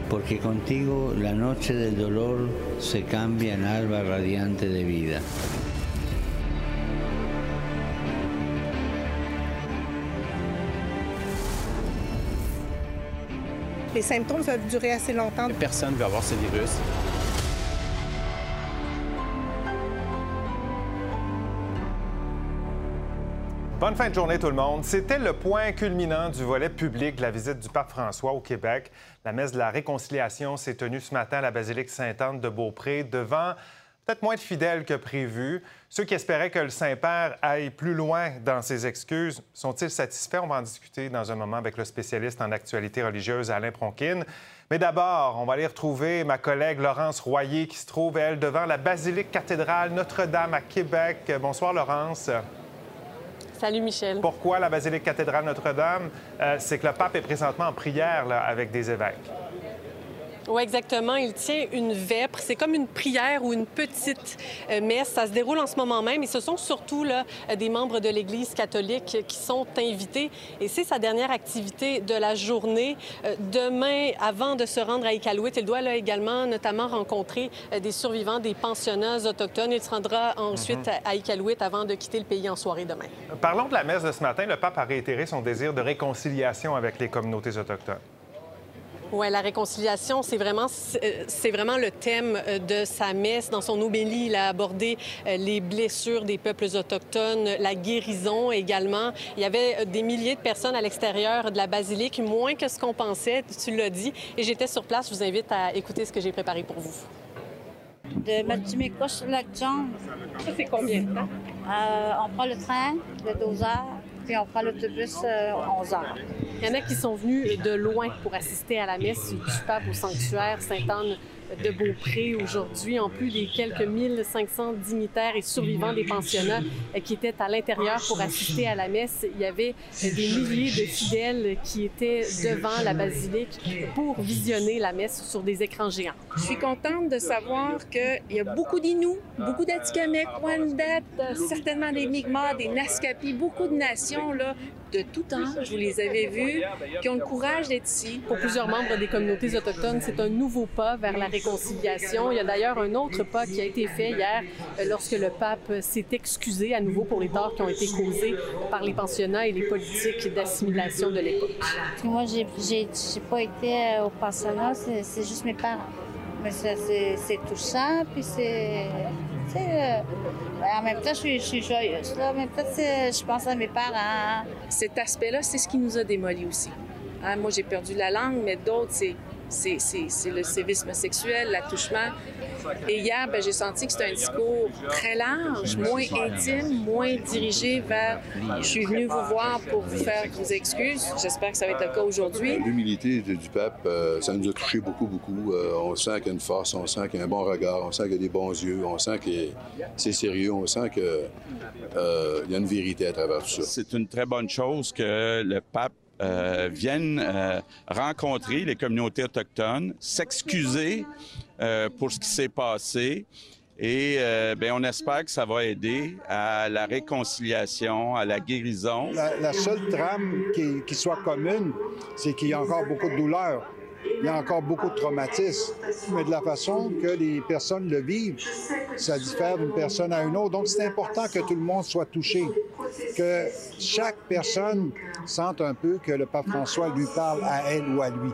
porque contigo la noche del dolor se cambia en alba radiante de vida. Les symptômes peuvent durer assez longtemps. Personne ne veut avoir ce virus. Bonne fin de journée tout le monde. C'était le point culminant du volet public de la visite du pape François au Québec. La messe de la réconciliation s'est tenue ce matin à la basilique Sainte-Anne de Beaupré devant peut-être moins de fidèles que prévu. Ceux qui espéraient que le Saint-Père aille plus loin dans ses excuses, sont-ils satisfaits? On va en discuter dans un moment avec le spécialiste en actualité religieuse Alain Pronkin. Mais d'abord, on va aller retrouver ma collègue Laurence Royer qui se trouve, elle, devant la basilique cathédrale Notre-Dame à Québec. Bonsoir, Laurence. Salut, Michel. Pourquoi la basilique cathédrale Notre-Dame? C'est que le pape est présentement en prière là, avec des évêques. Oui, exactement. Il tient une vêpre. C'est comme une prière ou une petite messe. Ça se déroule en ce moment même. Et ce sont surtout là, des membres de l'Église catholique qui sont invités. Et c'est sa dernière activité de la journée. Demain, avant de se rendre à Iqaluit, il doit là, également notamment rencontrer des survivants des pensionnats autochtones. Il se rendra ensuite à Iqaluit avant de quitter le pays en soirée demain. Parlons de la messe de ce matin. Le pape a réitéré son désir de réconciliation avec les communautés autochtones. Oui, la réconciliation, c'est vraiment le thème de sa messe. Dans son homélie, il a abordé les blessures des peuples autochtones, la guérison également. Il y avait des milliers de personnes à l'extérieur de la basilique, moins que ce qu'on pensait, tu l'as dit. Et j'étais sur place. Je vous invite à écouter ce que j'ai préparé pour vous. De Matimekos Lac John. Ça, c'est combien de temps? On prend le train de 12 heures, puis on prend l'autobus 11 heures. Il y en a qui sont venus de loin pour assister à la messe du pape au sanctuaire Sainte-Anne de Beaupré aujourd'hui, en plus des quelques 1500 dignitaires et survivants des pensionnats qui étaient à l'intérieur pour assister à la messe. Il y avait des milliers de fidèles qui étaient devant la basilique pour visionner la messe sur des écrans géants. Je suis contente de savoir qu'il y a beaucoup d'Inuits, beaucoup d'Atikamekw, Wendat, certainement des Mi'kmaq, des Naskapi, beaucoup de nations là, de tout âge, vous les avez vus, qui ont le courage d'être ici. Pour plusieurs membres des communautés autochtones, c'est un nouveau pas vers la réconciliation. Il y a d'ailleurs un autre pas qui a été fait hier lorsque le pape s'est excusé à nouveau pour les torts qui ont été causés par les pensionnats et les politiques d'assimilation de l'époque. Moi, j'ai pas été au pensionnat, c'est juste mes parents. Mais c'est touchant, puis en même temps, je suis joyeuse. Là. En même temps, je pense à mes parents. Cet aspect-là, c'est ce qui nous a démolis aussi. Hein, moi, j'ai perdu la langue, mais d'autres, c'est le sévisme sexuel, l'attouchement. Et hier, j'ai senti que c'était un discours très large, moins intime, moins dirigé vers « je suis venu vous voir pour vous faire vos excuses ». J'espère que ça va être le cas aujourd'hui. L'humilité du pape, ça nous a touché beaucoup, beaucoup. On sent qu'il y a une force, on sent qu'il y a un bon regard, on sent qu'il y a des bons yeux, on sent que c'est sérieux, on sent qu'il y a une vérité à travers tout ça. C'est une très bonne chose que le pape viennent rencontrer les communautés autochtones, s'excuser pour ce qui s'est passé et on espère que ça va aider à la réconciliation, à la guérison. La seule trame qui soit commune, c'est qu'il y a encore beaucoup de douleur. Il y a encore beaucoup de traumatisme, mais de la façon que les personnes le vivent, ça diffère d'une personne à une autre. Donc, c'est important que tout le monde soit touché, que chaque personne sente un peu que le pape François lui parle à elle ou à lui.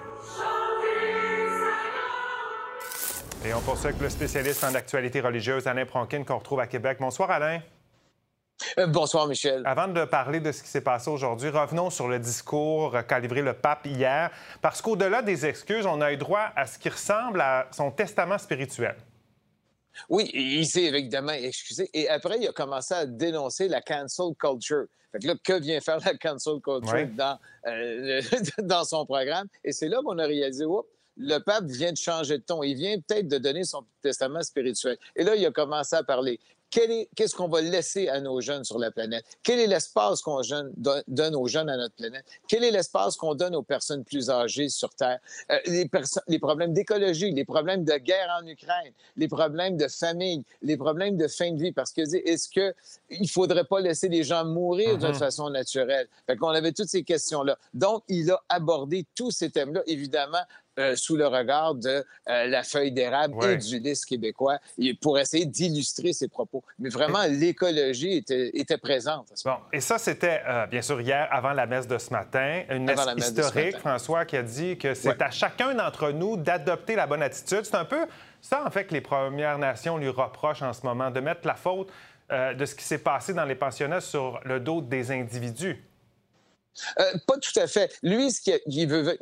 Et on poursuit avec le spécialiste en actualité religieuse, Alain Pronkin, qu'on retrouve à Québec. Bonsoir, Alain. Bonsoir, Michel. Avant de parler de ce qui s'est passé aujourd'hui, revenons sur le discours qu'a livré le pape hier, parce qu'au-delà des excuses, on a eu droit à ce qui ressemble à son testament spirituel. Oui, il s'est évidemment excusé. Et après, il a commencé à dénoncer la cancel culture. Fait que là, que vient faire la cancel culture dans son programme? Et c'est là qu'on a réalisé, oups, le pape vient de changer de ton. Il vient peut-être de donner son testament spirituel. Et là, il a commencé à parler qu'est-ce qu'on va laisser à nos jeunes sur la planète? Quel est l'espace qu'on donne aux jeunes à notre planète? Quel est l'espace qu'on donne aux personnes plus âgées sur Terre? Les problèmes d'écologie, les problèmes de guerre en Ukraine, les problèmes de famille, les problèmes de fin de vie. Parce que est-ce qu'il ne faudrait pas laisser les gens mourir d'une façon naturelle? Fait qu'on avait toutes ces questions-là. Donc, il a abordé tous ces thèmes-là, évidemment, sous le regard de la feuille d'érable et du lys québécois pour essayer d'illustrer ses propos. Mais vraiment, l'écologie était présente. Bon, et ça, c'était, bien sûr, hier, avant la messe de ce matin. Une messe historique, François, qui a dit que c'est à chacun d'entre nous d'adopter la bonne attitude. C'est un peu ça, en fait, que les Premières Nations lui reprochent en ce moment, de mettre la faute de ce qui s'est passé dans les pensionnats sur le dos des individus. Pas tout à fait. Lui, il veut...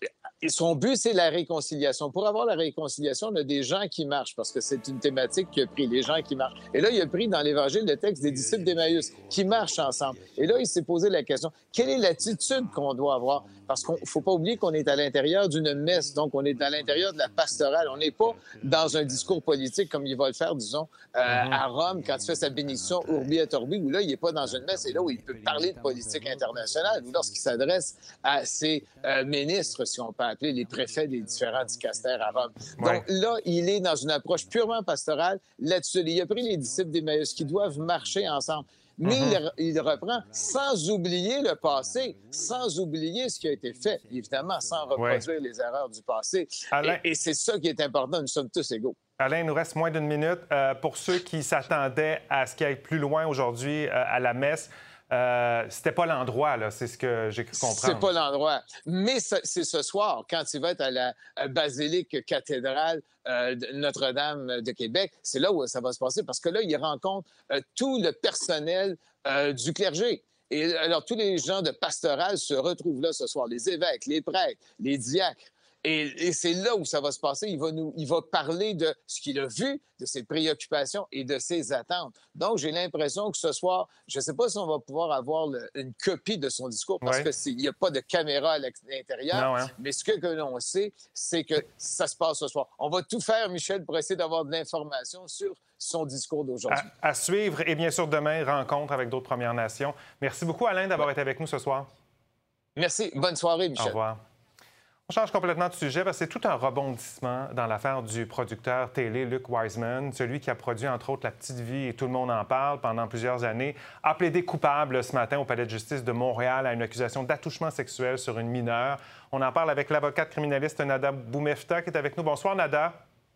Son but, c'est la réconciliation. Pour avoir la réconciliation, on a des gens qui marchent, parce que c'est une thématique qui a pris, les gens qui marchent. Et là, il a pris dans l'Évangile le texte des disciples d'Emmaüs, qui marchent ensemble. Et là, il s'est posé la question, quelle est l'attitude qu'on doit avoir? Parce qu'il ne faut pas oublier qu'on est à l'intérieur d'une messe, donc on est à l'intérieur de la pastorale. On n'est pas dans un discours politique comme il va le faire, disons, à Rome, quand il fait sa bénédiction Urbi et Orbi, où là, il n'est pas dans une messe, et là où il peut parler de politique internationale, ou lorsqu'il s'adresse à ses ministres, si on peut appeler les préfets des différents dicastères à Rome. Donc là, il est dans une approche purement pastorale. Là-dessus, il a pris les disciples d'Emmaüs qui doivent marcher ensemble. Mais il reprend sans oublier le passé, sans oublier ce qui a été fait, évidemment, sans reproduire les erreurs du passé. Alain... Et c'est ça qui est important, nous sommes tous égaux. Alain, il nous reste moins d'une minute. Pour ceux qui s'attendaient à ce qu'il aille plus loin aujourd'hui à la messe, c'était pas l'endroit, là, c'est ce que j'ai cru comprendre. C'est pas l'endroit. Mais c'est ce soir, quand il va être à la basilique cathédrale de Notre-Dame de Québec, c'est là où ça va se passer, parce que là, il rencontre tout le personnel du clergé. Et alors, tous les gens de pastoral se retrouvent là ce soir, les évêques, les prêtres, les diacres. Et c'est là où ça va se passer. Il va parler de ce qu'il a vu, de ses préoccupations et de ses attentes. Donc, j'ai l'impression que ce soir, je ne sais pas si on va pouvoir avoir une copie de son discours parce qu'il n'y a pas de caméra à l'intérieur. Mais ce que l'on sait, c'est que ça se passe ce soir. On va tout faire, Michel, pour essayer d'avoir de l'information sur son discours d'aujourd'hui. À suivre. Et bien sûr, demain, rencontre avec d'autres Premières Nations. Merci beaucoup, Alain, d'avoir été avec nous ce soir. Merci. Bonne soirée, Michel. Au revoir. On change complètement de sujet parce que c'est tout un rebondissement dans l'affaire du producteur télé Luc Wiseman, celui qui a produit, entre autres, La Petite Vie et Tout le monde en parle pendant plusieurs années, a plaidé coupable ce matin au Palais de justice de Montréal à une accusation d'attouchement sexuel sur une mineure. On en parle avec l'avocate criminaliste Nada Boumefta qui est avec nous. Bonsoir, Nada.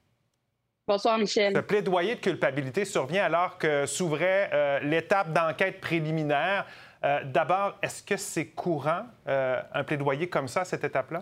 Bonsoir, Michel. Ce plaidoyer de culpabilité survient alors que s'ouvrait l'étape d'enquête préliminaire. D'abord, est-ce que c'est courant, un plaidoyer comme ça, à cette étape-là?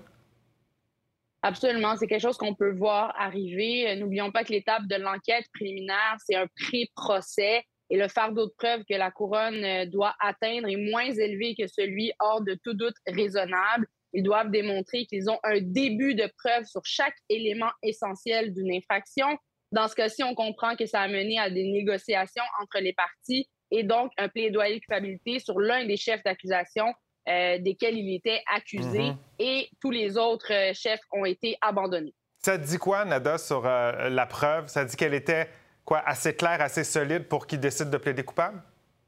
Absolument, c'est quelque chose qu'on peut voir arriver. N'oublions pas que l'étape de l'enquête préliminaire, c'est un pré-procès et le fardeau de preuve que la couronne doit atteindre est moins élevé que celui hors de tout doute raisonnable. Ils doivent démontrer qu'ils ont un début de preuve sur chaque élément essentiel d'une infraction. Dans ce cas-ci, on comprend que ça a mené à des négociations entre les parties et donc un plaidoyer de culpabilité sur l'un des chefs d'accusation desquels il était accusé et tous les autres chefs ont été abandonnés. Ça dit quoi, Nada, sur la preuve? Ça dit qu'elle était assez claire, assez solide pour qu'il décide de plaider coupable?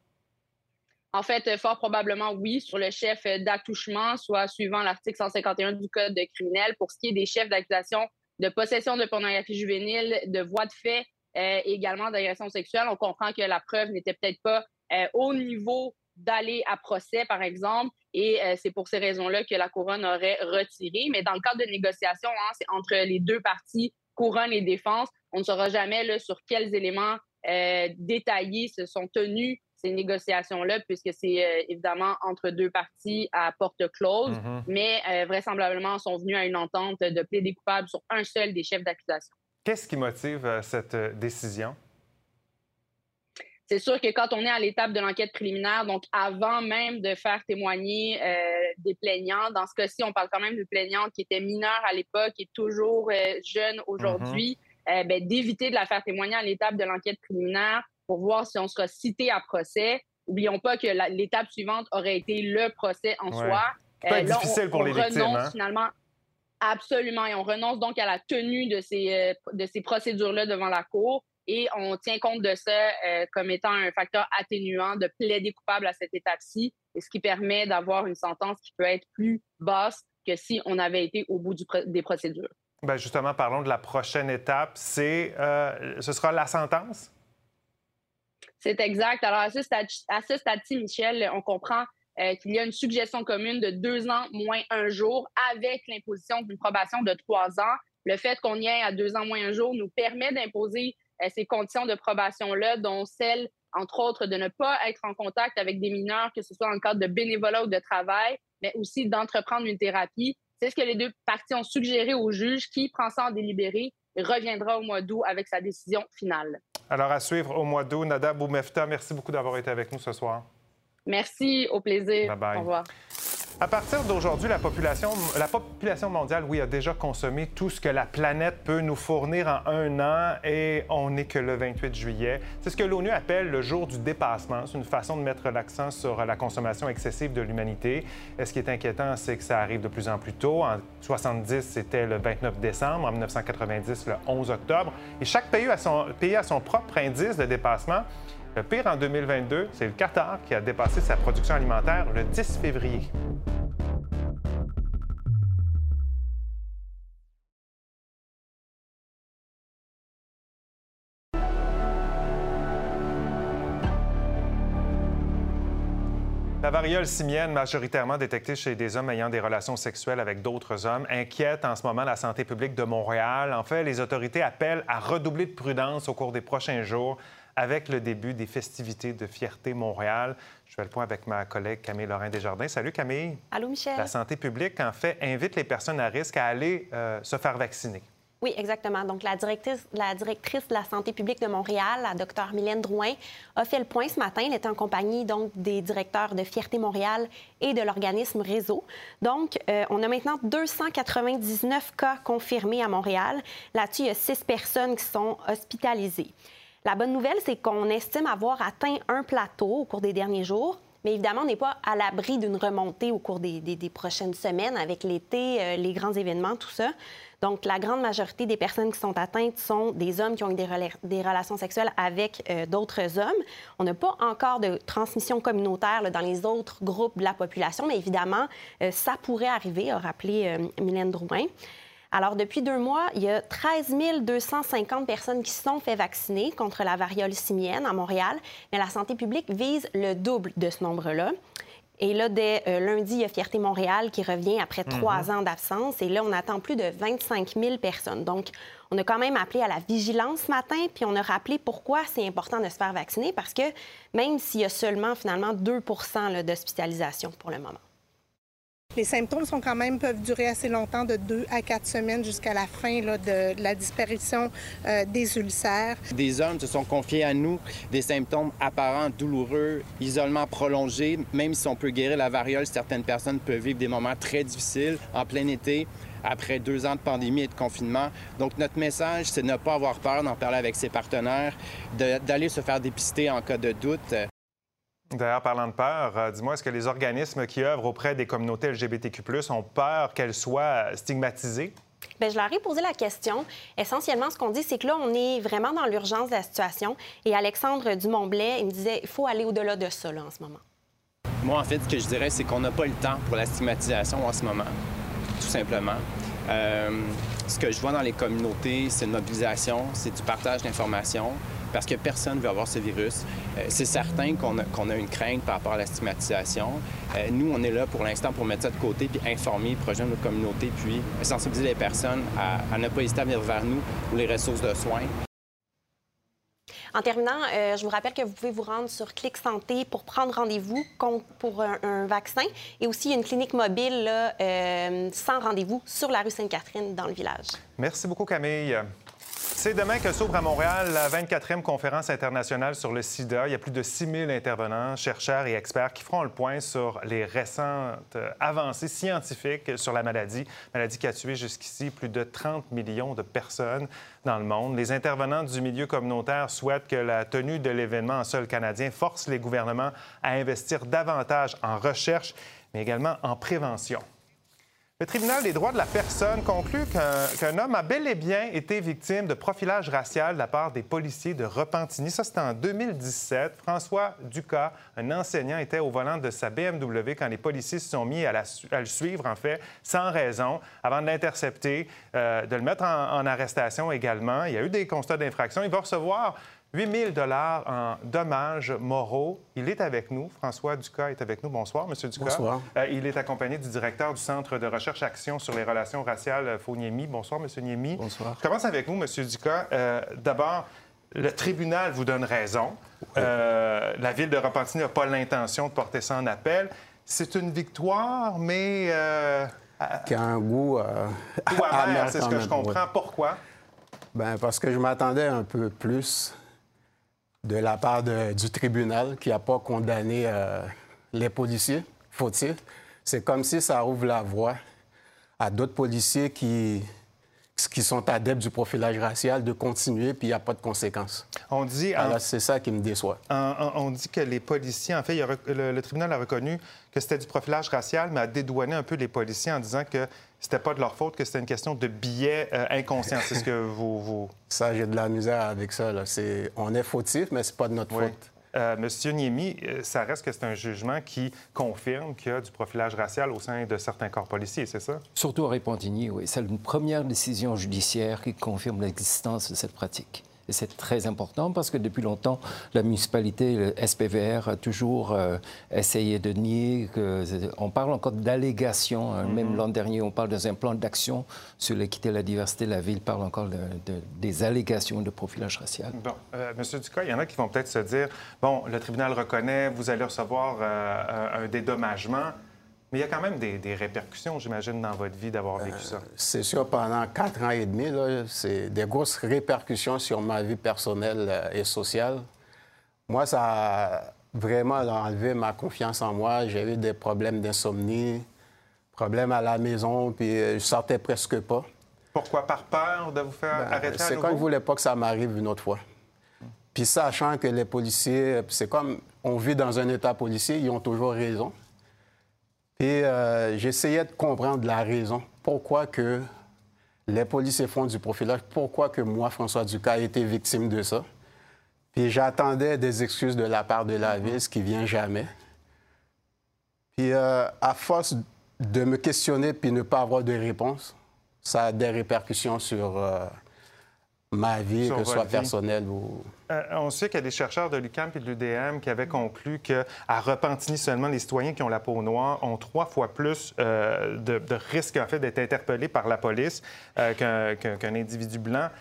En fait, fort probablement, oui, sur le chef d'attouchement, soit suivant l'article 151 du Code criminel. Pour ce qui est des chefs d'accusation de possession de pornographie juvénile, de voies de fait et également d'agression sexuelle, on comprend que la preuve n'était peut-être pas au niveau d'aller à procès, par exemple, et c'est pour ces raisons-là que la couronne aurait retiré. Mais dans le cadre de négociations, c'est entre les deux parties, couronne et défense, on ne saura jamais là, sur quels éléments détaillés se sont tenues ces négociations-là, puisque c'est évidemment entre deux parties à porte close, mais vraisemblablement sont venus à une entente de plaider coupable sur un seul des chefs d'accusation. Qu'est-ce qui motive cette décision? C'est sûr que quand on est à l'étape de l'enquête préliminaire, donc avant même de faire témoigner des plaignants, dans ce cas-ci, on parle quand même de plaignante qui était mineure à l'époque et toujours jeune aujourd'hui, d'éviter de la faire témoigner à l'étape de l'enquête préliminaire pour voir si on sera cité à procès. N'oublions pas que l'étape suivante aurait été le procès en soi. Ça peut être difficile pour les victimes. Renonce finalement, absolument, et on renonce donc à la tenue de ces procédures-là devant la Cour. et on tient compte de ça comme étant un facteur atténuant de plaider coupable à cette étape-ci, et ce qui permet d'avoir une sentence qui peut être plus basse que si on avait été au bout des procédures. Bien, justement, parlons de la prochaine étape. Ce sera la sentence? C'est exact. Alors, à ce stade-ci, Michel, on comprend qu'il y a une suggestion commune de 2 ans moins 1 jour avec l'imposition d'une probation de 3 ans. Le fait qu'on y ait à 2 ans moins 1 jour nous permet d'imposer ces conditions de probation-là, dont celle, entre autres, de ne pas être en contact avec des mineurs, que ce soit dans le cadre de bénévolat ou de travail, mais aussi d'entreprendre une thérapie. C'est ce que les 2 parties ont suggéré au juge qui prend ça en délibéré et reviendra au mois d'août avec sa décision finale. Alors, à suivre au mois d'août. Nada Boumefta, merci beaucoup d'avoir été avec nous ce soir. Merci, au plaisir. Bye-bye. Au revoir. À partir d'aujourd'hui, la population mondiale, oui, a déjà consommé tout ce que la planète peut nous fournir en 1 an et on n'est que le 28 juillet. C'est ce que l'ONU appelle le jour du dépassement. C'est une façon de mettre l'accent sur la consommation excessive de l'humanité. Et ce qui est inquiétant, c'est que ça arrive de plus en plus tôt. En 1970, c'était le 29 décembre. En 1990, le 11 octobre. Et chaque pays a son propre indice de dépassement. Le pire en 2022, c'est le Qatar qui a dépassé sa production alimentaire le 10 février. La variole simienne, majoritairement détectée chez des hommes ayant des relations sexuelles avec d'autres hommes, inquiète en ce moment la santé publique de Montréal. En fait, les autorités appellent à redoubler de prudence au cours des prochains jours avec le début des festivités de Fierté Montréal. Je fais le point avec ma collègue Camille Lorrain-Desjardins. Salut Camille. Allô Michel. La santé publique, en fait, invite les personnes à risque à aller se faire vacciner. Oui, exactement. Donc, la directrice de la santé publique de Montréal, la Dr Mylène Drouin, a fait le point ce matin. Elle était en compagnie donc des directeurs de Fierté Montréal et de l'organisme Réseau. Donc, on a maintenant 299 cas confirmés à Montréal. Là-dessus, il y a 6 personnes qui sont hospitalisées. La bonne nouvelle, c'est qu'on estime avoir atteint un plateau au cours des derniers jours. Mais évidemment, on n'est pas à l'abri d'une remontée au cours des prochaines semaines avec l'été, les grands événements, tout ça. Donc, la grande majorité des personnes qui sont atteintes sont des hommes qui ont eu des relations sexuelles avec d'autres hommes. On n'a pas encore de transmission communautaire là, dans les autres groupes de la population, mais évidemment, ça pourrait arriver, a rappelé Mylène Drouin. Alors, depuis 2 mois, il y a 13 250 personnes qui se sont fait vacciner contre la variole simienne à Montréal, mais la santé publique vise le double de ce nombre-là. Et là, dès lundi, il y a Fierté Montréal qui revient après 3 ans d'absence. Et là, on attend plus de 25 000 personnes. Donc, on a quand même appelé à la vigilance ce matin, puis on a rappelé pourquoi c'est important de se faire vacciner, parce que même s'il y a seulement, finalement, 2 d'hospitalisation pour le moment. Les symptômes peuvent durer assez longtemps, de 2 à 4 semaines jusqu'à la fin là, de la disparition des ulcères. Des hommes se sont confiés à nous des symptômes apparents, douloureux, isolement prolongé. Même si on peut guérir la variole, certaines personnes peuvent vivre des moments très difficiles en plein été, après 2 ans de pandémie et de confinement. Donc, notre message, c'est de ne pas avoir peur d'en parler avec ses partenaires, d'aller se faire dépister en cas de doute. D'ailleurs, parlant de peur, dis-moi, est-ce que les organismes qui œuvrent auprès des communautés LGBTQ+, ont peur qu'elles soient stigmatisées? Bien, je leur ai posé la question. Essentiellement, ce qu'on dit, c'est que là, on est vraiment dans l'urgence de la situation. Et Alexandre Dumont-Blais, il me disait, il faut aller au-delà de ça, là, en ce moment. Moi, en fait, ce que je dirais, c'est qu'on n'a pas le temps pour la stigmatisation en ce moment, tout simplement. Ce que je vois dans les communautés, c'est une mobilisation, c'est du partage d'informations, parce que personne ne veut avoir ce virus. C'est certain qu'on a une crainte par rapport à la stigmatisation. Nous, on est là pour l'instant pour mettre ça de côté, puis informer, projeter notre communauté, puis sensibiliser les personnes à ne pas hésiter à venir vers nous pour les ressources de soins. En terminant, je vous rappelle que vous pouvez vous rendre sur Clic Santé pour prendre rendez-vous pour un vaccin. Et aussi, il y a une clinique mobile là, sans rendez-vous sur la rue Sainte-Catherine dans le village. Merci beaucoup, Camille. C'est demain que s'ouvre à Montréal la 24e conférence internationale sur le sida. Il y a plus de 6 000 intervenants, chercheurs et experts qui feront le point sur les récentes avancées scientifiques sur la maladie qui a tué jusqu'ici plus de 30 millions de personnes dans le monde. Les intervenants du milieu communautaire souhaitent que la tenue de l'événement en sol canadien force les gouvernements à investir davantage en recherche, mais également en prévention. Le tribunal des droits de la personne conclut qu'un homme a bel et bien été victime de profilage racial de la part des policiers de Repentigny. Ça, c'était en 2017. François Ducas, un enseignant, était au volant de sa BMW quand les policiers se sont mis à le suivre, en fait, sans raison, avant de l'intercepter, de le mettre en arrestation également. Il y a eu des constats d'infraction. Il va recevoir 8 000 $ en dommages moraux. Il est avec nous. François Ducas est avec nous. Bonsoir, M. Ducas. Bonsoir. Il est accompagné du directeur du Centre de recherche-action sur les relations raciales, Faux Niemi. Bonsoir, M. Niemi. Bonsoir. Je commence avec vous, M. Ducas. D'abord, le tribunal vous donne raison. Oui. La Ville de Repentigny n'a pas l'intention de porter ça en appel. C'est une victoire, mais... qui a un goût amer, c'est ce que je comprends. Oui. Pourquoi? Bien, parce que je m'attendais un peu plus de la part du tribunal qui n'a pas condamné les policiers fautifs. C'est comme si ça ouvre la voie à d'autres policiers qui sont adeptes du profilage racial de continuer, puis il n'y a pas de conséquences. On dit... Alors, c'est ça qui me déçoit. On dit que les policiers... En fait, le tribunal a reconnu que c'était du profilage racial, mais a dédouané un peu les policiers en disant que c'était pas de leur faute, que c'était une question de biais inconscient. C'est ce que vous... Ça, j'ai de la misère avec ça. Là. On est fautif, mais c'est pas de notre faute. Monsieur Niemi, ça reste que c'est un jugement qui confirme qu'il y a du profilage racial au sein de certains corps policiers, c'est ça? Surtout à Repentigny, oui. C'est une première décision judiciaire qui confirme l'existence de cette pratique. Et c'est très important parce que depuis longtemps, la municipalité, le SPVR, a toujours essayé de nier que... On parle encore d'allégations. Même l'an dernier, on parle d'un plan d'action sur l'équité et la diversité. La Ville parle encore des allégations de profilage racial. Bon. Monsieur Ducas, il y en a qui vont peut-être se dire, bon, le tribunal reconnaît, vous allez recevoir un dédommagement. Mais il y a quand même des répercussions, j'imagine, dans votre vie d'avoir vécu ça. C'est sûr, pendant 4 ans et demi, c'est des grosses répercussions sur ma vie personnelle et sociale. Moi, ça a vraiment enlevé ma confiance en moi. J'ai eu des problèmes d'insomnie, problèmes à la maison, puis je sortais presque pas. Pourquoi? Par peur de vous faire arrêter à nouveau? C'est comme je ne voulais pas que ça m'arrive une autre fois. Puis sachant que les policiers, c'est comme on vit dans un État policier, ils ont toujours raison. Et j'essayais de comprendre la raison. Pourquoi que les policiers font du profilage? Pourquoi que moi, François Ducas, ai été victime de ça? Puis j'attendais des excuses de la part de la Ville, ce qui ne vient jamais. Puis à force de me questionner puis ne pas avoir de réponse, ça a des répercussions sur ma vie, que ce soit personnelle ou... On sait qu'il y a des chercheurs de l'UQAM et de l'UDM qui avaient conclu qu'à Repentigny, seulement les citoyens qui ont la peau noire ont 3 fois plus de risques, en fait, d'être interpellés par la police qu'un individu blanc.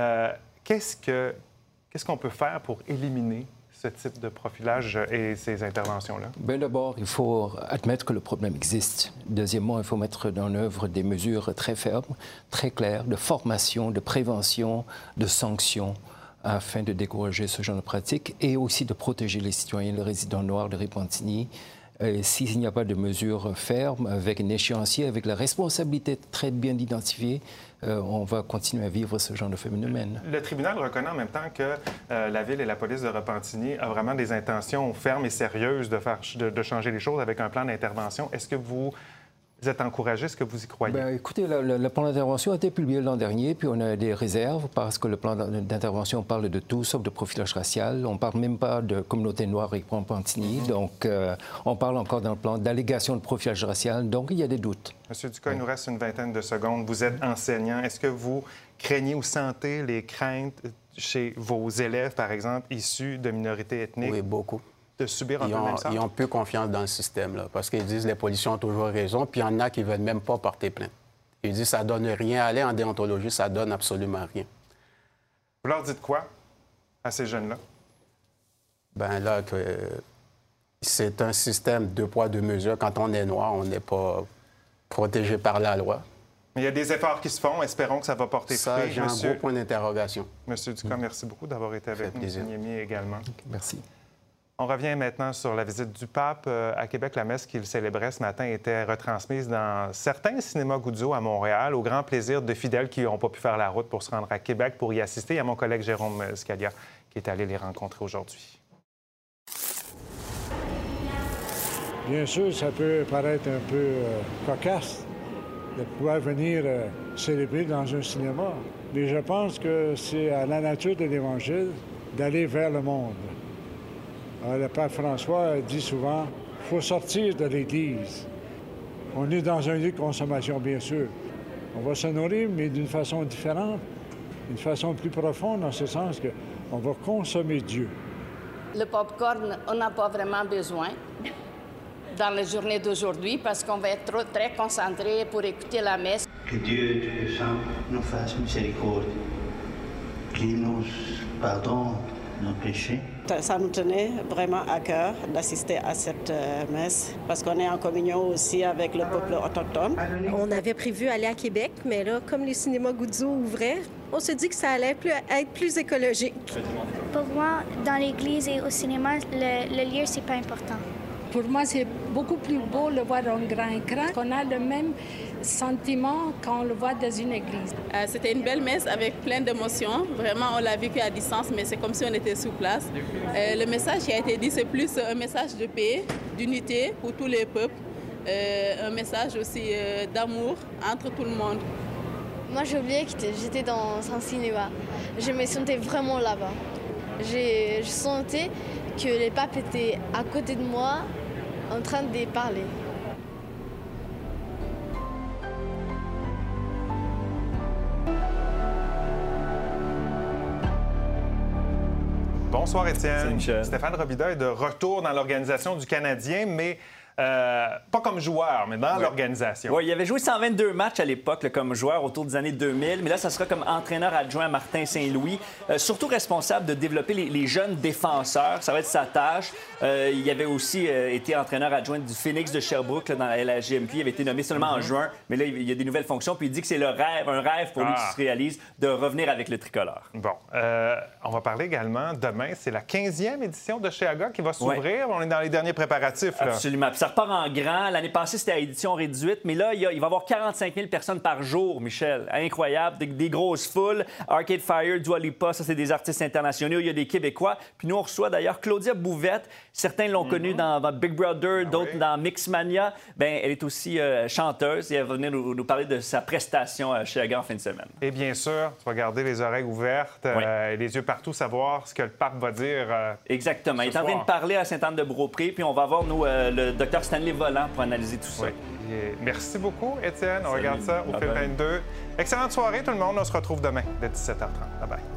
Qu'est-ce qu'on peut faire pour éliminer ce type de profilage et ces interventions-là? Bien, d'abord, il faut admettre que le problème existe. Deuxièmement, il faut mettre en œuvre des mesures très fermes, très claires, de formation, de prévention, de sanctions, afin de décourager ce genre de pratique et aussi de protéger les citoyens, les résidents noirs de Repentigny. S'il n'y a pas de mesures fermes, avec un échéancier, avec la responsabilité très bien identifiée, on va continuer à vivre ce genre de phénomène. Le tribunal reconnaît en même temps que la Ville et la police de Repentigny ont vraiment des intentions fermes et sérieuses de changer les choses avec un plan d'intervention. Est-ce que vous êtes encouragé? Est-ce que vous y croyez? Bien, écoutez, le plan d'intervention a été publié l'an dernier, puis on a des réserves parce que le plan d'intervention parle de tout sauf de profilage racial. On ne parle même pas de communauté noire et Repentigny. Donc, on parle encore d'un plan d'allégation de profilage racial. Donc, il y a des doutes. Monsieur Ducas, il nous reste une vingtaine de secondes. Vous êtes enseignant. Est-ce que vous craignez ou sentez les craintes chez vos élèves, par exemple, issus de minorités ethniques? Oui, beaucoup. De subir un peu le même sort? Ils ont peu confiance dans le système, là, parce qu'ils disent que les policiers ont toujours raison, puis il y en a qui ne veulent même pas porter plainte. Ils disent que ça ne donne rien. Aller en déontologie, ça ne donne absolument rien. Vous leur dites quoi à ces jeunes-là? Bien là, que c'est un système 2 poids 2 mesures. Quand on est noir, on n'est pas protégé par la loi. Mais il y a des efforts qui se font. Espérons que ça va porter fruit. J'ai un gros point d'interrogation. Monsieur Ducas, merci beaucoup d'avoir été avec nous. Monsieur Niemi également. Merci. On revient maintenant sur la visite du pape à Québec. La messe qu'il célébrait ce matin était retransmise dans certains cinémas Guzzo à Montréal, au grand plaisir de fidèles qui n'ont pas pu faire la route pour se rendre à Québec pour y assister. Il y a mon collègue Jérôme Scalia qui est allé les rencontrer aujourd'hui. Bien sûr, ça peut paraître un peu cocasse, de pouvoir venir célébrer dans un cinéma. Mais je pense que c'est à la nature de l'Évangile d'aller vers le monde. Alors, le Père François dit souvent, il faut sortir de l'Église. On est dans un lieu de consommation, bien sûr. On va se nourrir, mais d'une façon différente, d'une façon plus profonde, dans ce sens qu'on va consommer Dieu. Le pop-corn, on n'a pas vraiment besoin dans la journée d'aujourd'hui parce qu'on va être très concentré pour écouter la messe. Que Dieu Tout-Puissant nous fasse miséricorde, qu'il nous pardonne nos péchés. Ça nous tenait vraiment à cœur d'assister à cette messe parce qu'on est en communion aussi avec le peuple autochtone. On avait prévu aller à Québec, mais là, comme les cinémas Guzzo ouvraient, on se dit que ça allait être plus écologique. Pour moi, dans l'église et au cinéma, le lieu, c'est pas important. Pour moi, c'est beaucoup plus beau de le voir en grand écran, qu'on a le même sentiment quand on le voit dans une église. C'était une belle messe avec plein d'émotions. Vraiment, on l'a vécu à distance, mais c'est comme si on était sur place. Le message qui a été dit, c'est plus un message de paix, d'unité pour tous les peuples, un message aussi d'amour entre tout le monde. Moi, j'ai oublié que j'étais dans un cinéma. Je me sentais vraiment là-bas. Je sentais que les papes étaient à côté de moi en train de parler. Bonsoir, Étienne. Stéphane Robida est de retour dans l'organisation du Canadien, mais pas comme joueur, mais dans l'organisation. Oui, il avait joué 122 matchs à l'époque là, comme joueur autour des années 2000, mais là, ça sera comme entraîneur adjoint à Martin Saint-Louis, surtout responsable de développer les jeunes défenseurs. Ça va être sa tâche. Il avait aussi été entraîneur adjoint du Phoenix de Sherbrooke là, dans la LHJMQ. Il avait été nommé seulement en juin, mais là, il y a des nouvelles fonctions. Puis il dit que c'est un rêve pour lui qui se réalise de revenir avec le tricolore. Bon, on va parler également demain. C'est la 15e édition de Cheaga qui va s'ouvrir. On est dans les derniers préparatifs. Là. Absolument. Ça repart en grand. L'année passée, c'était à édition réduite, mais là, il va y avoir 45 000 personnes par jour, Michel. Incroyable. Des grosses foules. Arcade Fire, Dua Lipa, ça, c'est des artistes internationaux. Il y a des Québécois. Puis nous, on reçoit d'ailleurs Claudia Bouvette. Certains l'ont connue dans Big Brother, d'autres dans Mixmania. Bien, elle est aussi chanteuse et elle va venir nous parler de sa prestation chez Aga en fin de semaine. Et bien sûr, tu vas garder les oreilles ouvertes et les yeux partout, savoir ce que le pape va dire. Exactement. Il est en train de parler à Sainte-Anne-de-Beaupré, puis on va voir, nous, le docteur Stanley Volant pour analyser tout ça. Merci beaucoup, Étienne. On regarde ça au Film 22. Excellente soirée, tout le monde. On se retrouve demain dès 17h30. Bye-bye.